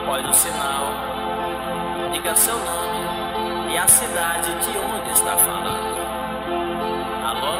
após o sinal, diga seu nome e a cidade de onde está falando. Alô?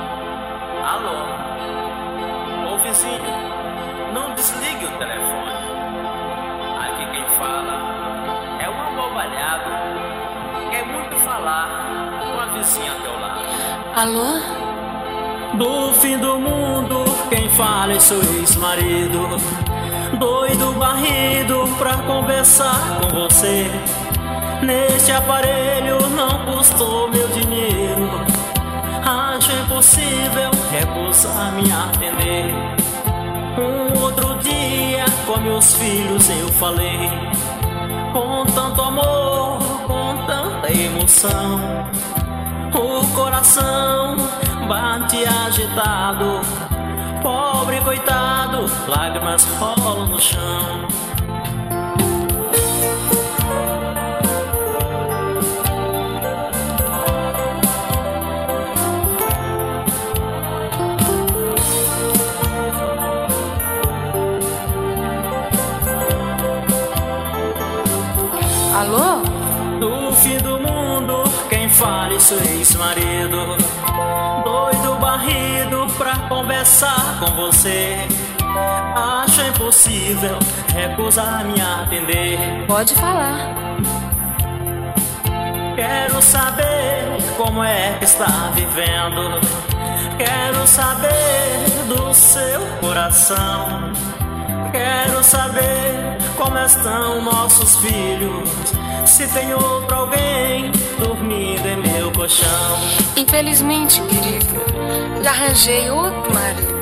Alô? Ô vizinho, não desligue o telefone. Aqui quem fala é um abobalhado. Quer muito falar com a vizinha ao teu lado. Alô? Do fim do mundo, quem fala é seu ex-marido, doido barrido pra conversar com você. Neste aparelho não custou meu dinheiro, acho impossível recusar me atender. Um outro dia com meus filhos eu falei, com tanto amor, com tanta emoção. O coração bate agitado, pobre coitado, lágrimas rolam no chão. Alô? Do fim do mundo, quem fala é seu ex-marido, doido barrido pra conversar com você. Acho impossível recusar me atender. Pode falar. Quero saber como é que está vivendo, quero saber do seu coração. Quero saber como estão nossos filhos, se tem outro alguém dormindo em meu colchão. Infelizmente, querida, já arranjei outro marido.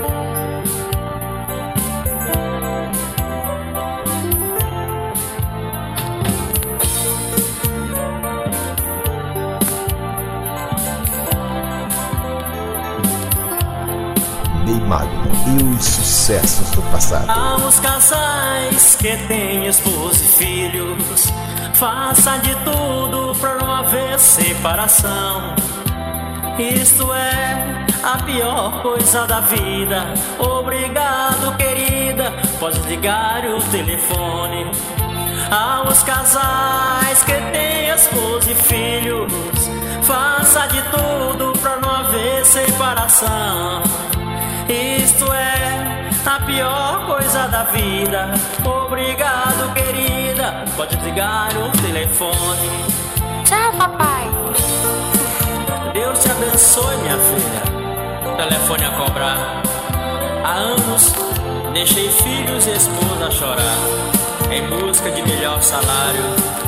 Ney Magno e os sucessos do passado. Há os casais que têm esposa e filhos, faça de tudo pra não haver separação. Isto é a pior coisa da vida. Obrigado, querida, pode ligar o telefone. Há os casais que têm esposa e filhos, faça de tudo pra não haver separação. Isto é a pior coisa da vida. Obrigado, querida, pode ligar o telefone. Tchau, papai. Deus te abençoe, minha filha. Telefone a cobrar. Há anos deixei filhos e esposa a chorar, em busca de melhor salário.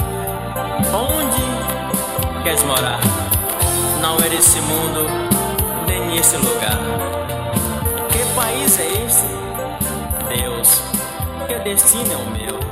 Onde queres morar? Não é nesse mundo, nem nesse lugar. Que país é esse? Deus, que destino é o meu?